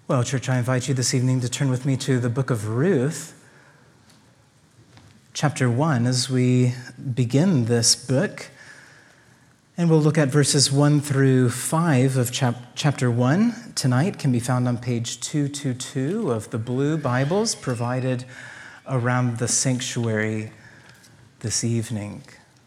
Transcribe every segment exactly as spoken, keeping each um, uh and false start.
Well, church, I invite you this evening to turn with me to the book of Ruth, chapter one, as we begin this book. And we'll look at verses one through five of chap- chapter one tonight. Can be found on page two twenty-two of the blue Bibles provided around the sanctuary this evening.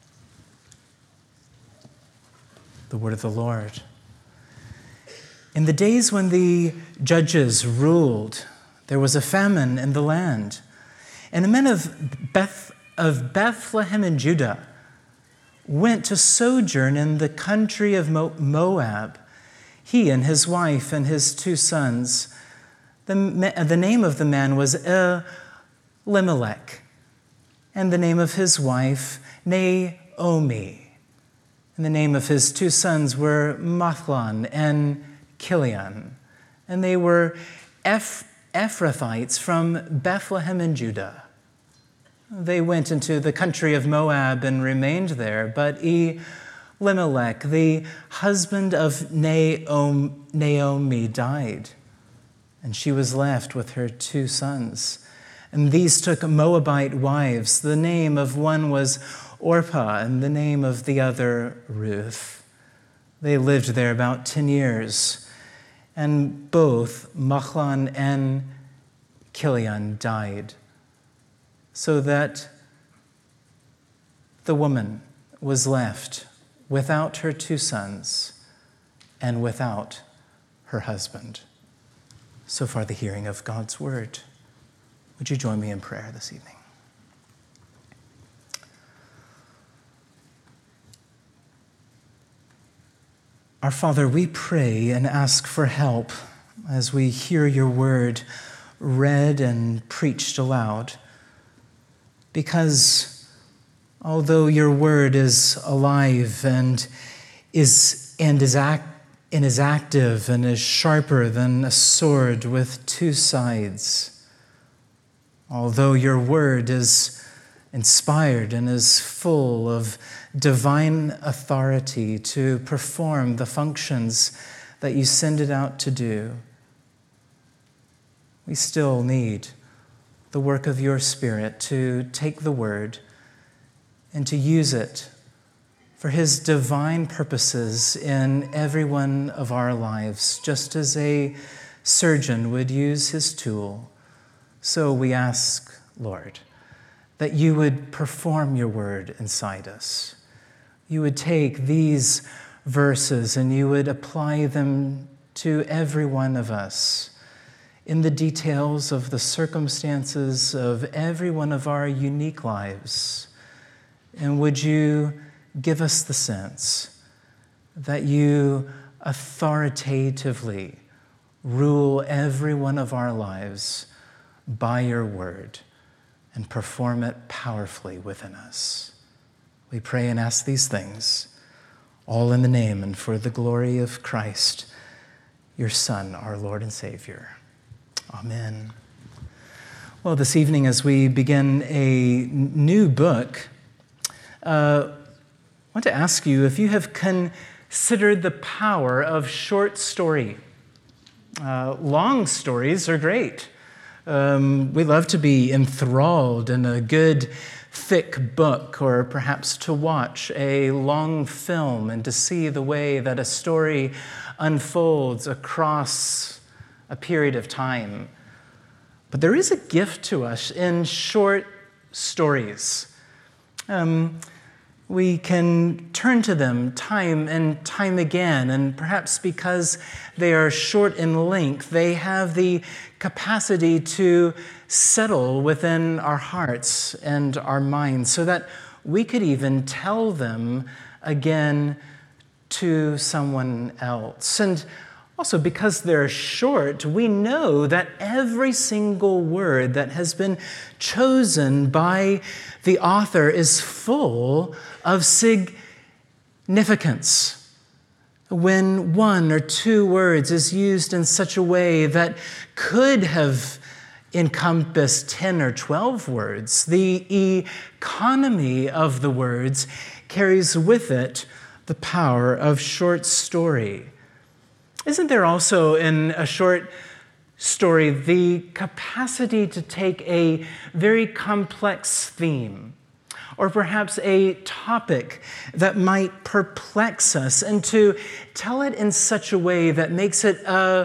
The word of the Lord. In the days when the judges ruled, there was a famine in the land. And the men of Beth of Bethlehem in Judah went to sojourn in the country of Moab, he and his wife and his two sons. The, the name of the man was Elimelech, and the name of his wife Naomi. And the name of his two sons were Mahlon and Chilion, and they were Eph- Ephrathites from Bethlehem in Judah. They went into the country of Moab and remained there, but Elimelech, the husband of Naomi, died, and she was left with her two sons. And these took Moabite wives. The name of one was Orpah, and the name of the other Ruth. They lived there about ten years. And both Mahlon and Chilion died, so that the woman was left without her two sons and without her husband. So far, the hearing of God's word. Would you join me in prayer this evening? Our Father, we pray and ask for help as we hear your word read and preached aloud, because although your word is alive and is and is act and is active and is sharper than a sword with two sides, although your word is inspired and is full of divine authority to perform the functions that you send it out to do, we still need the work of your Spirit to take the word and to use it for his divine purposes in every one of our lives, just as a surgeon would use his tool. So we ask, Lord, that you would perform your word inside us. You would take these verses and you would apply them to every one of us in the details of the circumstances of every one of our unique lives. And would you give us the sense that you authoritatively rule every one of our lives by your word and perform it powerfully within us. We pray and ask these things, all in the name and for the glory of Christ, your Son, our Lord and Savior. Amen. Well, this evening, as we begin a new book, uh, I want to ask you if you have considered the power of short story. Uh, long stories are great. Um, we love to be enthralled in a good, thick book, or perhaps to watch a long film and to see the way that a story unfolds across a period of time. But there is a gift to us in short stories. Um, we can turn to them time and time again, and perhaps because they are short in length, they have the capacity to settle within our hearts and our minds so that we could even tell them again to someone else. And also, because they're short, we know that every single word that has been chosen by the author is full of significance. When one or two words is used in such a way that could have encompassed ten or twelve words, the economy of the words carries with it the power of short story. Isn't there also in a short story the capacity to take a very complex theme, or perhaps a topic that might perplex us, and to tell it in such a way that makes it uh,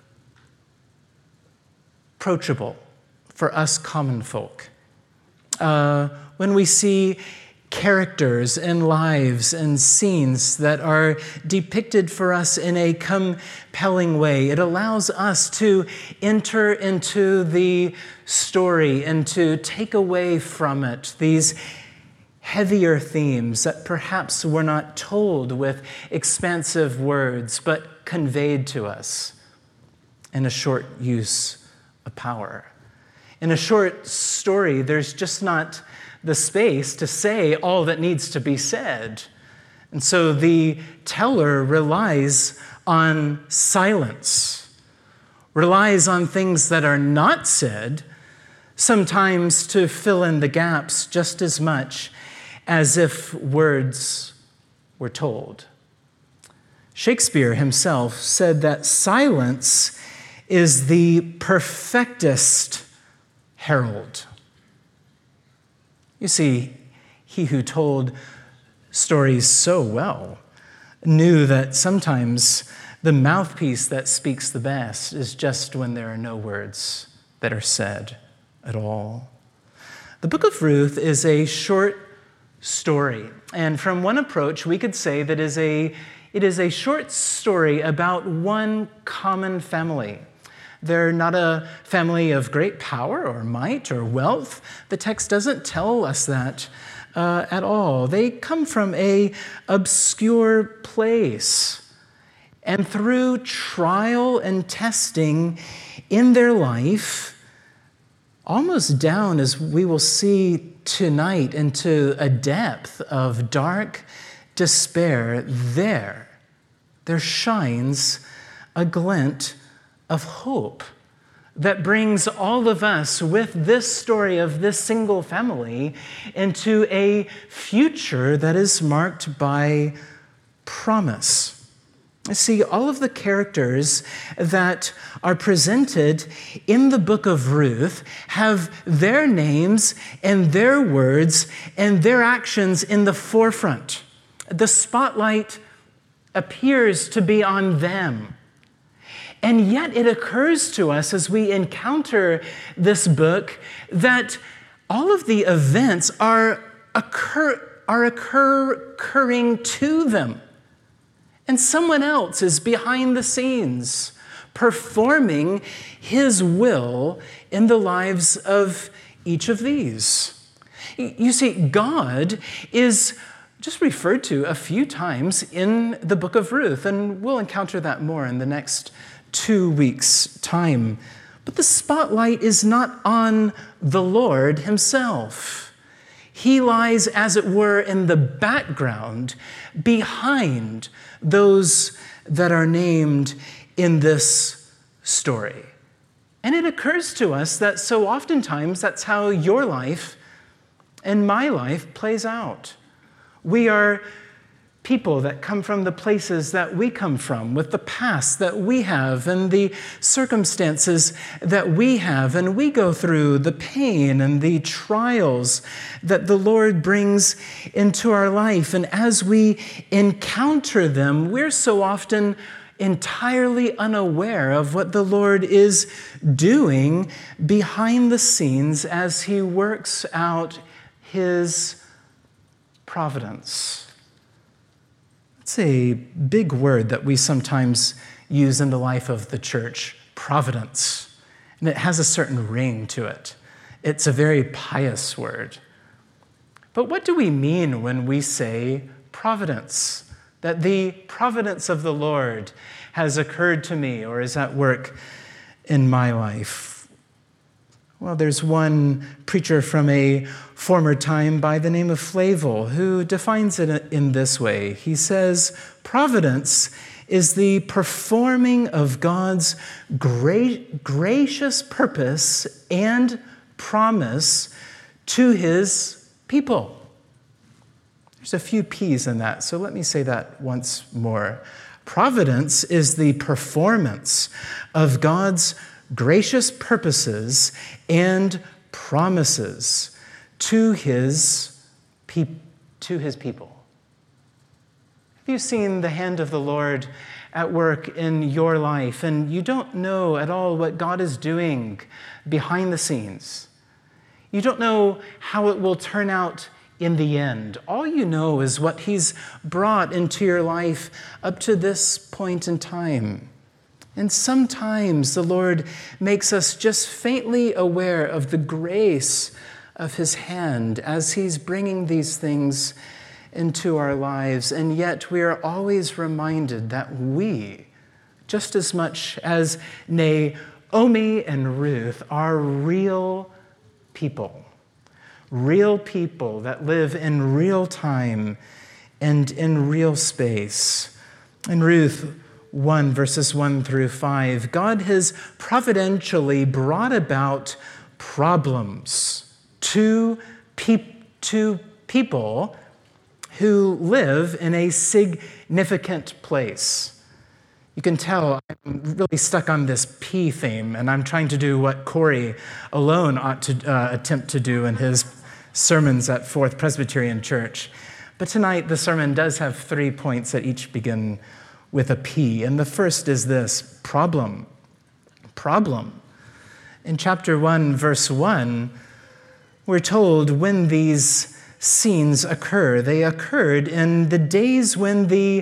approachable for us common folk. Uh, when we see characters and lives and scenes that are depicted for us in a compelling way, it allows us to enter into the story and to take away from it these heavier themes that perhaps were not told with expansive words, but conveyed to us in a short use of power. In a short story, there's just not the space to say all that needs to be said. And so the teller relies on silence, relies on things that are not said, sometimes to fill in the gaps just as much as if words were told. Shakespeare himself said that silence is the perfectest herald. You see, he who told stories so well knew that sometimes the mouthpiece that speaks the best is just when there are no words that are said at all. The book of Ruth is a short story, and from one approach, we could say that is a, it is a short story about one common family. They're not a family of great power or might or wealth. The text doesn't tell us that uh, at all. They come from an obscure place. And through trial and testing in their life, almost down, as we will see tonight, into a depth of dark despair, there, there shines a glint of hope that brings all of us with this story of this single family into a future that is marked by promise. See, all of the characters that are presented in the book of Ruth have their names and their words and their actions in the forefront. The spotlight appears to be on them. And yet it occurs to us as we encounter this book that all of the events are, occur, are occur, occurring to them. And someone else is behind the scenes performing his will in the lives of each of these. You see, God is just referred to a few times in the book of Ruth, and we'll encounter that more in the next two weeks' time. But the spotlight is not on the Lord himself. He lies, as it were, in the background behind those that are named in this story. And it occurs to us that so oftentimes that's how your life and my life plays out. We are people that come from the places that we come from, with the past that we have and the circumstances that we have, and we go through the pain and the trials that the Lord brings into our life. And as we encounter them, we're so often entirely unaware of what the Lord is doing behind the scenes as he works out his providence. It's a big word that we sometimes use in the life of the church, providence. And it has a certain ring to it. It's a very pious word. But what do we mean when we say providence? That the providence of the Lord has occurred to me or is at work in my life? Well, there's one preacher from a former time by the name of Flavel who defines it in this way. He says, providence is the performing of God's great, gracious purpose and promise to his people. There's a few P's in that, so let me say that once more. Providence is the performance of God's gracious purposes and promises to his, pe- to his people. Have you seen the hand of the Lord at work in your life, and you don't know at all what God is doing behind the scenes? You don't know how it will turn out in the end. All you know is what he's brought into your life up to this point in time. And sometimes the Lord makes us just faintly aware of the grace of his hand as he's bringing these things into our lives. And yet we are always reminded that we, just as much as Naomi and Ruth, are real people. Real people that live in real time and in real space. In Ruth one, verses one through five, God has providentially brought about problems to, pe- to people who live in a significant place. You can tell I'm really stuck on this P theme, and I'm trying to do what Corey alone ought to uh, attempt to do in his sermons at Fourth Presbyterian Church. But tonight, the sermon does have three points that each begin with a P. And the first is this: problem. Problem. In chapter one, verse one, we're told when these scenes occur. They occurred in the days when the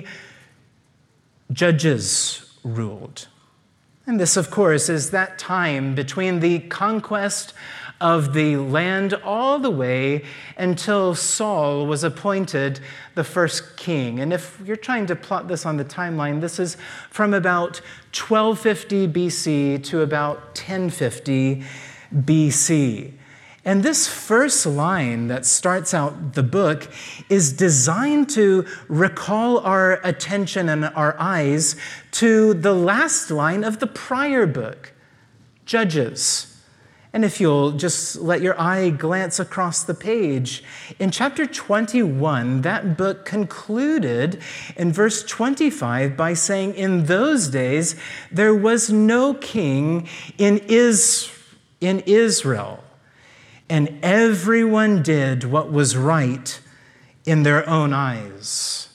judges ruled. And this, of course, is that time between the conquest of the land all the way until Saul was appointed the first king. And if you're trying to plot this on the timeline, this is from about twelve fifty B C to about ten fifty B C. And this first line that starts out the book is designed to recall our attention and our eyes to the last line of the prior book, Judges. And if you'll just let your eye glance across the page, in chapter twenty-one, that book concluded in verse twenty-five by saying, "In those days there was no king in Is- in Israel, and everyone did what was right in their own eyes."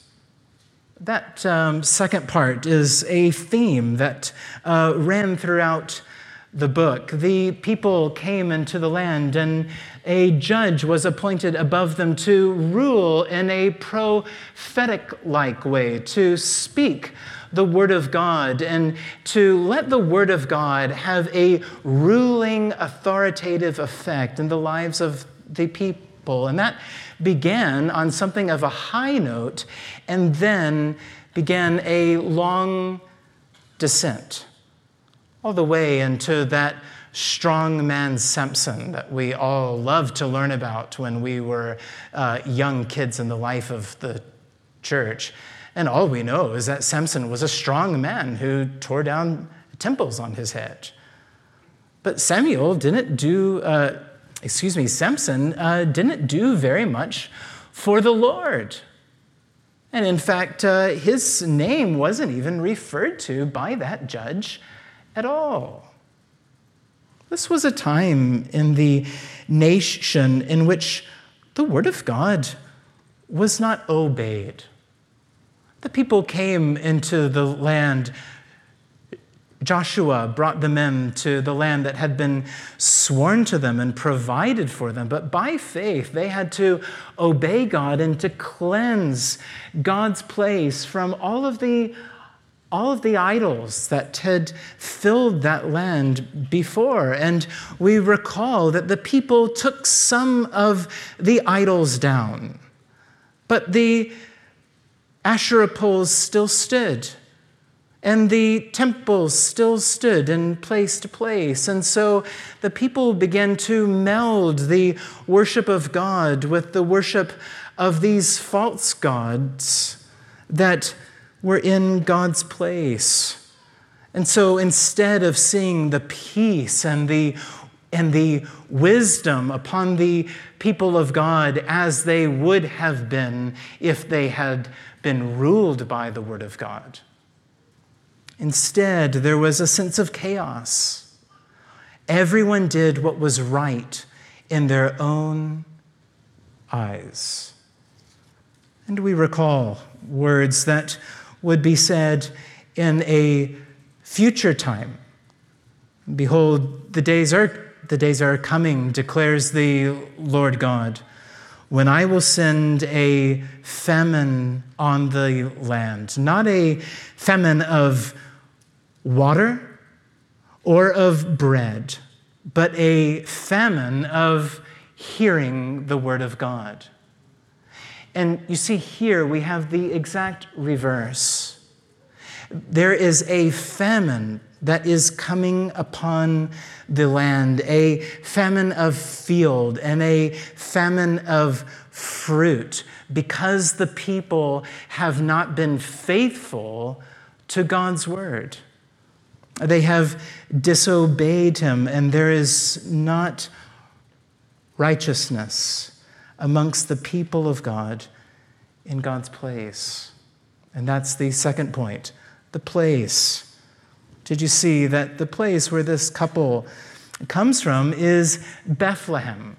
That um, second part is a theme that uh, ran throughout the book. The people came into the land, and a judge was appointed above them to rule in a prophetic-like way, to speak the word of God and to let the word of God have a ruling, authoritative effect in the lives of the people. And that began on something of a high note and then began a long descent, all the way into that strong man Samson that we all loved to learn about when we were uh, young kids in the life of the church. And all we know is that Samson was a strong man who tore down temples on his head. But Samuel didn't do, uh, excuse me, Samson uh, didn't do very much for the Lord. And in fact, uh, his name wasn't even referred to by that judge at all. This was a time in the nation in which the word of God was not obeyed. The people came into the land. Joshua brought them into the land that had been sworn to them and provided for them. But by faith, they had to obey God and to cleanse God's place from all of the all of the idols that had filled that land before. And we recall that the people took some of the idols down, but the Asherah poles still stood, and the temples still stood in place to place. And so the people began to meld the worship of God with the worship of these false gods that were in God's place. And so instead of seeing the peace and the and the wisdom upon the people of God as they would have been if they had been ruled by the word of God, instead there was a sense of chaos. Everyone did what was right in their own eyes. And we recall words that would be said in a future time. Behold, the days are, the days are coming, declares the Lord God, when I will send a famine on the land, not a famine of water or of bread, but a famine of hearing the word of God. And you see here we have the exact reverse. There is a famine that is coming upon the land, a famine of field and a famine of fruit, because the people have not been faithful to God's word. They have disobeyed him, and there is not righteousness amongst the people of God in God's place. And that's the second point, the place. Did you see that the place where this couple comes from is Bethlehem,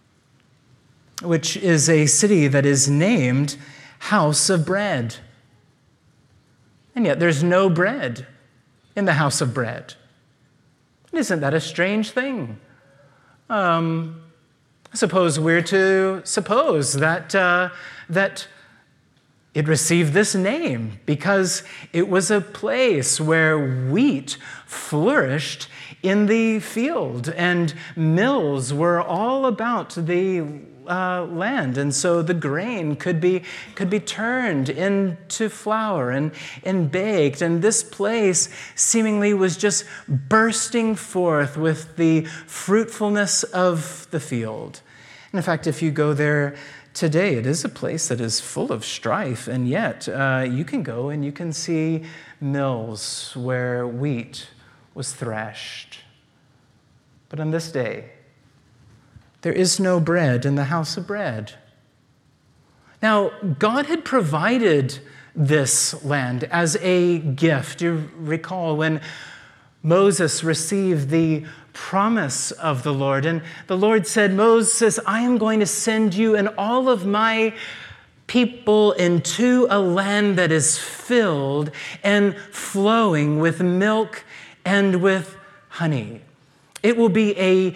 which is a city that is named House of Bread. And yet there's no bread in the house of bread. Isn't that a strange thing? Um, I suppose we're to suppose that uh, that it received this name because it was a place where wheat flourished in the field and mills were all about the uh, land. And so the grain could be could be turned into flour and, and baked. And this place seemingly was just bursting forth with the fruitfulness of the field. And in fact, if you go there today, it is a place that is full of strife, and yet uh, you can go and you can see mills where wheat was threshed. But on this day, there is no bread in the house of bread. Now, God had provided this land as a gift. You recall when Moses received the promise of the Lord, and the Lord said, Moses, I am going to send you and all of my people into a land that is filled and flowing with milk and with honey. It will be a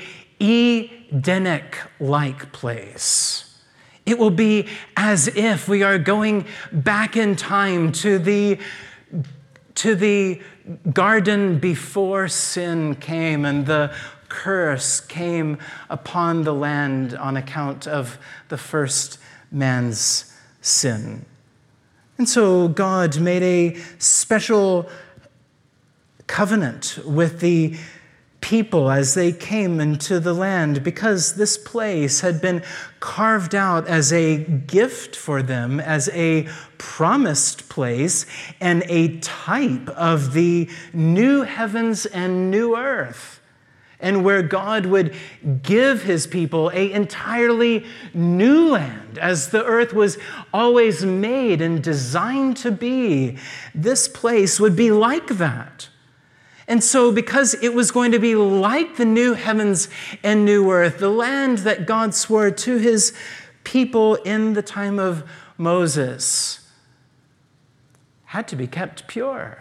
Edenic-like place. It will be as if we are going back in time to the to the garden before sin came and the curse came upon the land on account of the first man's sin. And so God made a special covenant with the people as they came into the land, because this place had been carved out as a gift for them, as a promised place and a type of the new heavens and new earth, and where God would give his people an entirely new land, as the earth was always made and designed to be. This place would be like that. And so because it was going to be like the new heavens and new earth, the land that God swore to his people in the time of Moses had to be kept pure.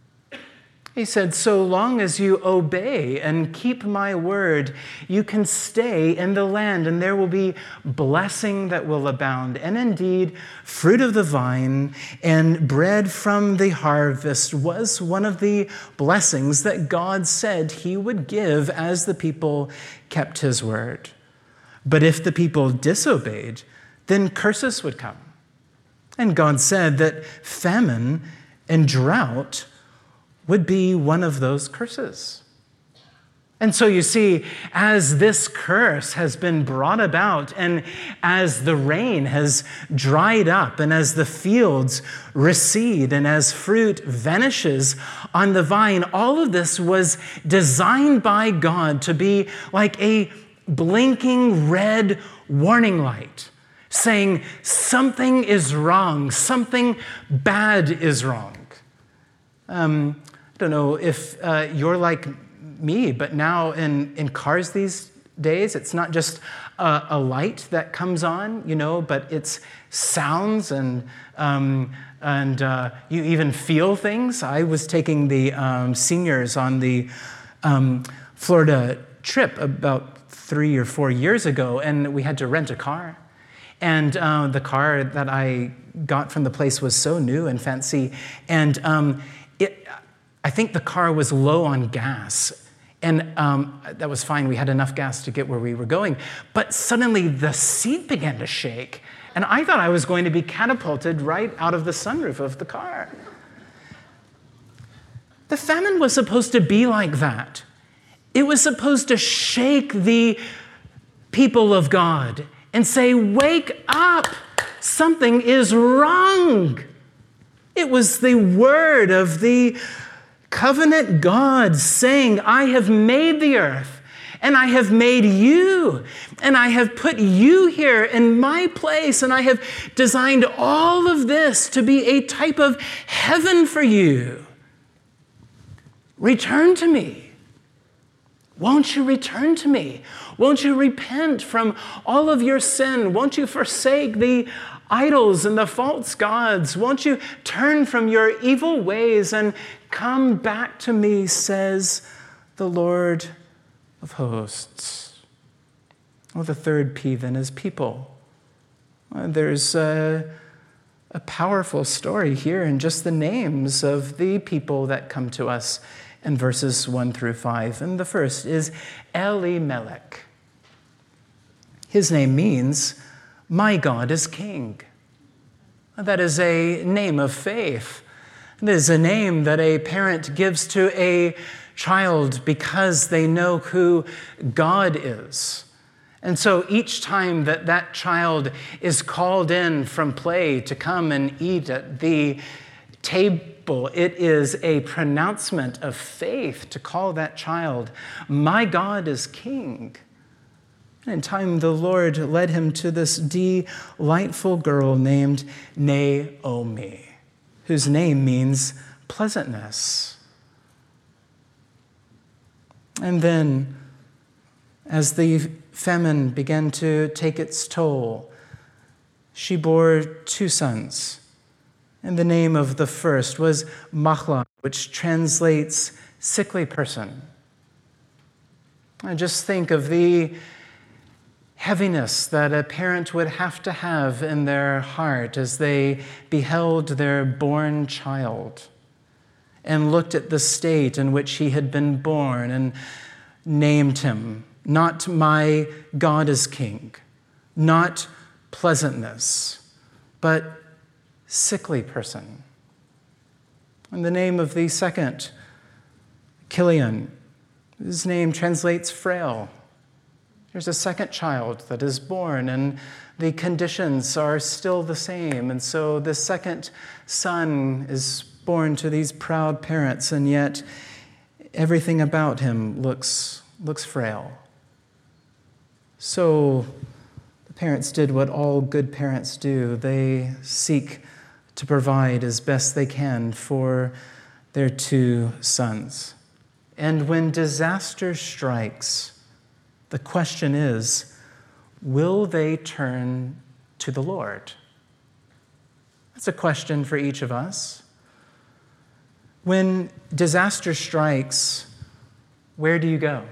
He said, so long as you obey and keep my word, you can stay in the land, and there will be blessing that will abound. And indeed, fruit of the vine and bread from the harvest was one of the blessings that God said he would give as the people kept his word. But if the people disobeyed, then curses would come. And God said that famine and drought would be one of those curses. And so you see, as this curse has been brought about, and as the rain has dried up, and as the fields recede, and as fruit vanishes on the vine, all of this was designed by God to be like a blinking red warning light, saying something is wrong, something bad is wrong. Um, I don't know if uh, you're like me, but now in, in cars these days, it's not just a, a light that comes on, you know, but it's sounds and um, and uh, you even feel things. I was taking the um, seniors on the um, Florida trip about three or four years ago, and we had to rent a car. And uh, the car that I got from the place was so new and fancy, and um, it, I think the car was low on gas. And um, that was fine. We had enough gas to get where we were going. But suddenly the seat began to shake. And I thought I was going to be catapulted right out of the sunroof of the car. The famine was supposed to be like that. It was supposed to shake the people of God and say, wake up, something is wrong. It was the word of the covenant God saying, I have made the earth, and I have made you, and I have put you here in my place, and I have designed all of this to be a type of heaven for you. Return to me. Won't you return to me? Won't you repent from all of your sin? Won't you forsake the idols and the false gods? Won't you turn from your evil ways and come back to me, says the Lord of hosts. Well, the third P then is people. There's a, a powerful story here in just the names of the people that come to us in verses one through five. And the first is Elimelech. His name means, my God is king. That is a name of faith. It is a name that a parent gives to a child because they know who God is. And so each time that that child is called in from play to come and eat at the table, it is a pronouncement of faith to call that child, my God is king. In time, the Lord led him to this delightful girl named Naomi, whose name means pleasantness. And then, as the famine began to take its toll, she bore two sons. And the name of the first was Machlon, which translates sickly person. I just think of the heaviness that a parent would have to have in their heart as they beheld their born child and looked at the state in which he had been born and named him, not my God is king, not pleasantness, but sickly person. And the name of the second, Kilian, his name translates frail. There's a second child that is born, and the conditions are still the same. And so the second son is born to these proud parents, and yet everything about him looks, looks frail. So the parents did what all good parents do. They seek to provide as best they can for their two sons. And when disaster strikes, the question is, will they turn to the Lord? That's a question for each of us. When disaster strikes, where do you go?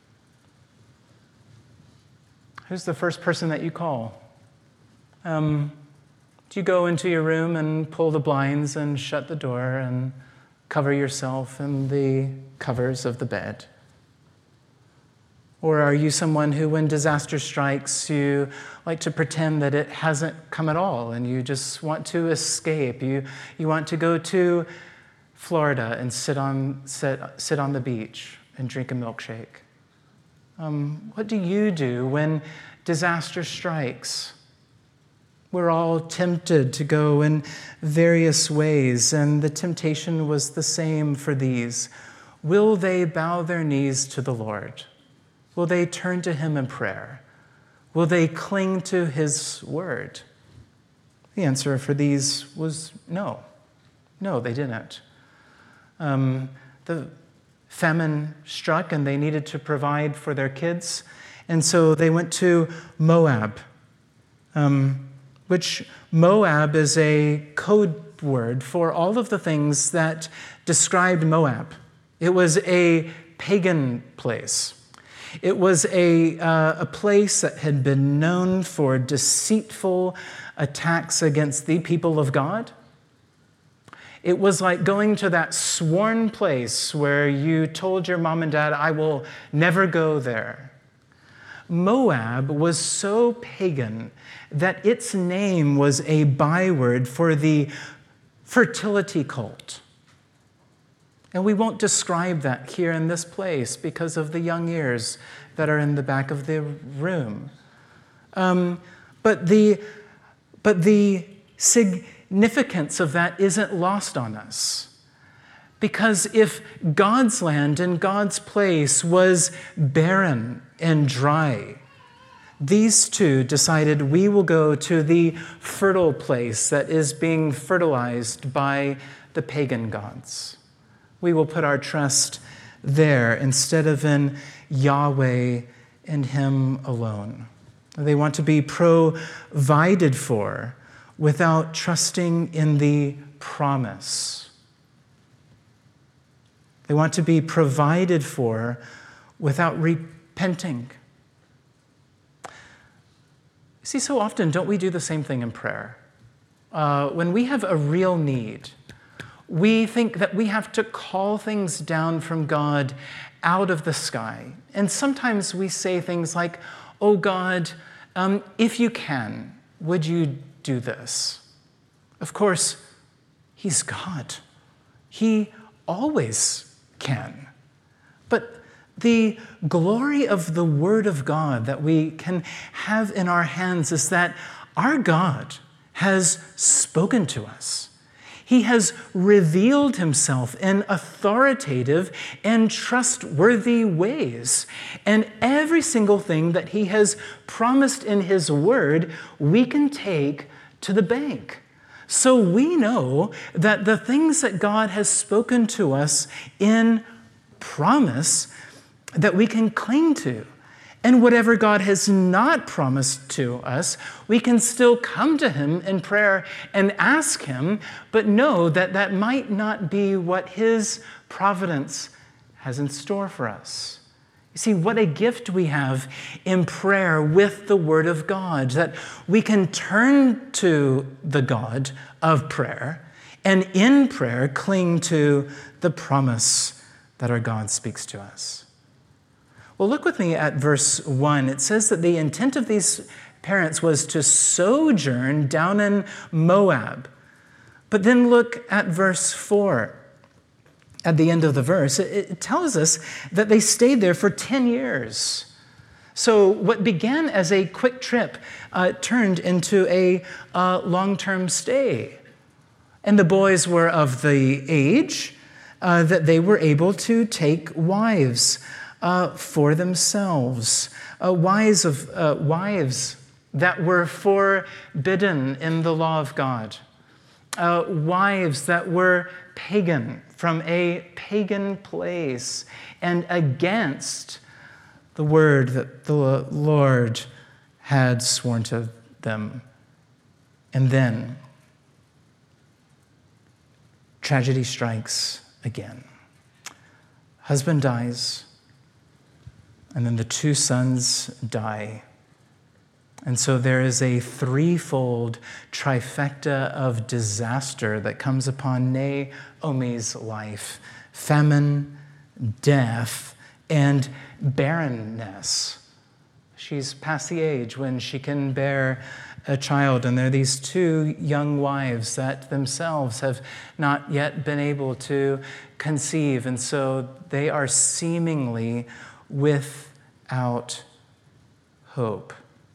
Who's the first person that you call? Um, do you go into your room and pull the blinds and shut the door and cover yourself in the covers of the bed? Or are you someone who, when disaster strikes, you like to pretend that it hasn't come at all and you just want to escape? You, you want to go to Florida and sit on, sit, sit on the beach and drink a milkshake? Um, what do you do when disaster strikes? We're all tempted to go in various ways, and the temptation was the same for these. Will they bow their knees to the Lord? Will they turn to him in prayer? Will they cling to his word? The answer for these was no. No, they didn't. Um, the famine struck and they needed to provide for their kids. And so they went to Moab, um, which Moab is a code word for all of the things that described Moab. It was a pagan place. It was a, uh, a place that had been known for deceitful attacks against the people of God. It was like going to that sworn place where you told your mom and dad, I will never go there. Moab was so pagan that its name was a byword for the fertility cult. And we won't describe that here in this place because of the young ears that are in the back of the room. Um, but the, but the significance of that isn't lost on us. Because if God's land and God's place was barren and dry, these two decided we will go to the fertile place that is being fertilized by the pagan gods. We will put our trust there instead of in Yahweh and Him alone. They want to be provided for without trusting in the promise. They want to be provided for without repenting. See, so often, don't we do the same thing in prayer? Uh, when we have a real need, we think that we have to call things down from God out of the sky. And sometimes we say things like, oh God, um, if you can, would you do this? Of course, He's God. He always can. But the glory of the Word of God that we can have in our hands is that our God has spoken to us. He has revealed Himself in authoritative and trustworthy ways. And every single thing that He has promised in His Word, we can take to the bank. So we know that the things that God has spoken to us in promise that we can cling to. And whatever God has not promised to us, we can still come to Him in prayer and ask Him, but know that that might not be what His providence has in store for us. You see, what a gift we have in prayer with the Word of God, that we can turn to the God of prayer and in prayer cling to the promise that our God speaks to us. Well, look with me at verse one. It says that the intent of these parents was to sojourn down in Moab. But then look at verse four. At the end of the verse, it tells us that they stayed there for ten years. So what began as a quick trip uh, turned into a uh, long-term stay. And the boys were of the age uh, that they were able to take wives Uh, for themselves, uh, wives of uh, wives that were forbidden in the law of God, uh, wives that were pagan from a pagan place and against the word that the Lord had sworn to them. And then tragedy strikes again. Husband dies. And then the two sons die. And so there is a threefold trifecta of disaster that comes upon Naomi's life: famine, death, and barrenness. She's past the age when she can bear a child, and there are these two young wives that themselves have not yet been able to conceive, and so they are seemingly without hope.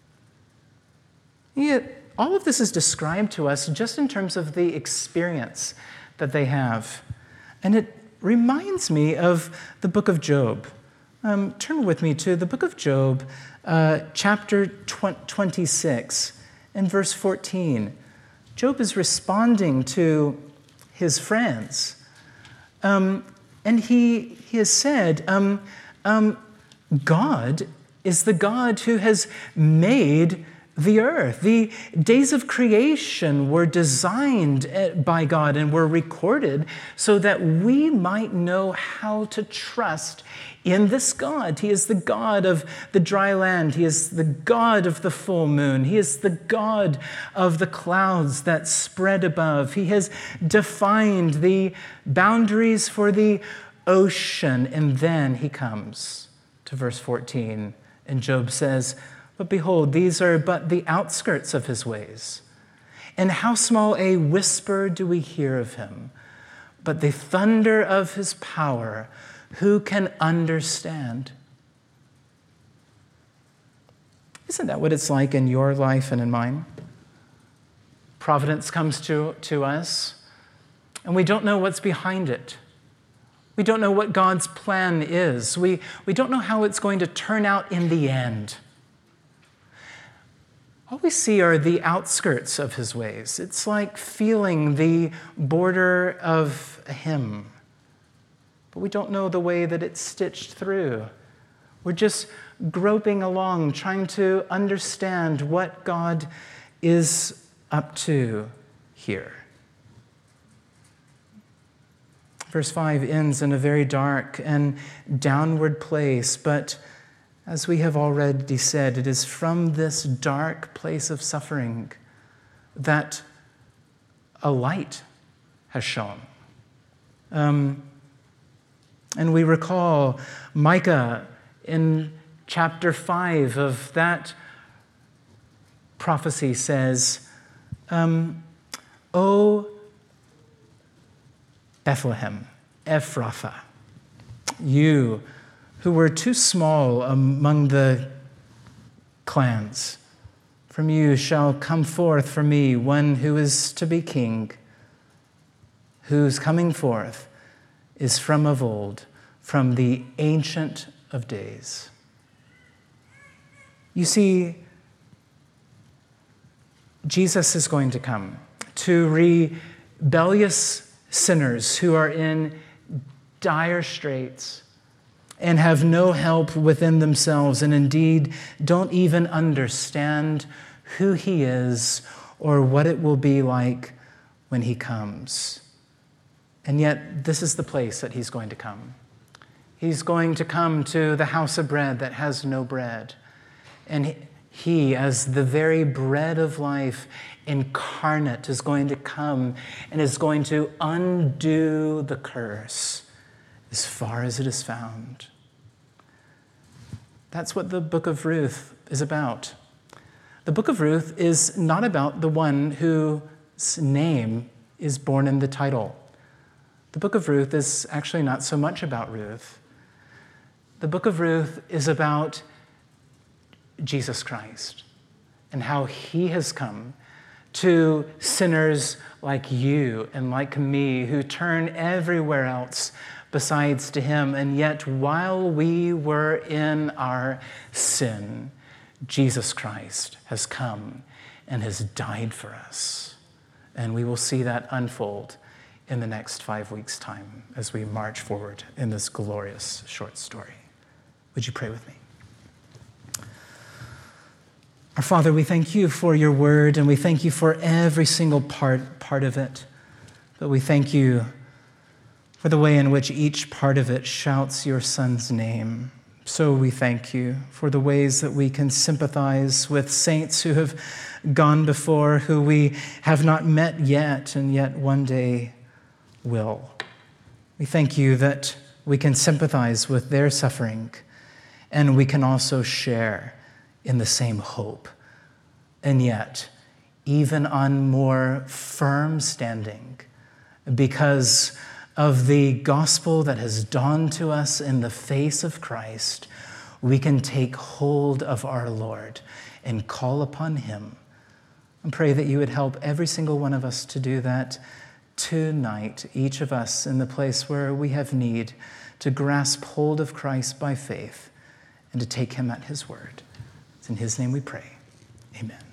Yet, all of this is described to us just in terms of the experience that they have. And it reminds me of the book of Job. Um, turn with me to the book of Job, uh, chapter twenty-six, and verse fourteen. Job is responding to his friends. Um, And he, he has said, um, um, God is the God who has made the earth. The days of creation were designed by God and were recorded so that we might know how to trust in this God. He is the God of the dry land. He is the God of the full moon. He is the God of the clouds that spread above. He has defined the boundaries for the ocean. And then he comes to verse fourteen, and Job says, "But behold, these are but the outskirts of his ways. And how small a whisper do we hear of him? But the thunder of his power, who can understand?" Isn't that what it's like in your life and in mine? Providence comes to, to us, and we don't know what's behind it. We don't know what God's plan is. We, we don't know how it's going to turn out in the end. All we see are the outskirts of his ways. It's like feeling the border of a hymn, but we don't know the way that it's stitched through. We're just groping along, trying to understand what God is up to here. Verse five ends in a very dark and downward place, but as we have already said, it is from this dark place of suffering that a light has shone. Um, and we recall Micah in chapter five of that prophecy says, um, "O Bethlehem, Ephrathah, you who were too small among the clans, from you shall come forth for me one who is to be king, whose coming forth is from of old, from the Ancient of Days." You see, Jesus is going to come to rebellious sinners who are in dire straits and have no help within themselves, and indeed don't even understand who he is or what it will be like when he comes. And yet, this is the place that he's going to come. He's going to come to the house of bread that has no bread. And he, as the very bread of life incarnate, is going to come and is going to undo the curse as far as it is found. That's what the book of Ruth is about. The book of Ruth is not about the one whose name is borne in the title. The book of Ruth is actually not so much about Ruth. The book of Ruth is about Jesus Christ and how he has come to sinners like you and like me who turn everywhere else besides to him. And yet, while we were in our sin, Jesus Christ has come and has died for us. And we will see that unfold in the next five weeks' time as we march forward in this glorious short story. Would you pray with me? Our Father, we thank you for your word, and we thank you for every single part, part of it. But we thank you for the way in which each part of it shouts your Son's name. So we thank you for the ways that we can sympathize with saints who have gone before, who we have not met yet, and yet one day will. We thank you that we can sympathize with their suffering, and we can also share in the same hope. And yet, even on more firm standing, because of the gospel that has dawned to us in the face of Christ, we can take hold of our Lord and call upon him. And pray that you would help every single one of us to do that tonight, each of us in the place where we have need to grasp hold of Christ by faith and to take him at his word. It's in his name we pray. Amen.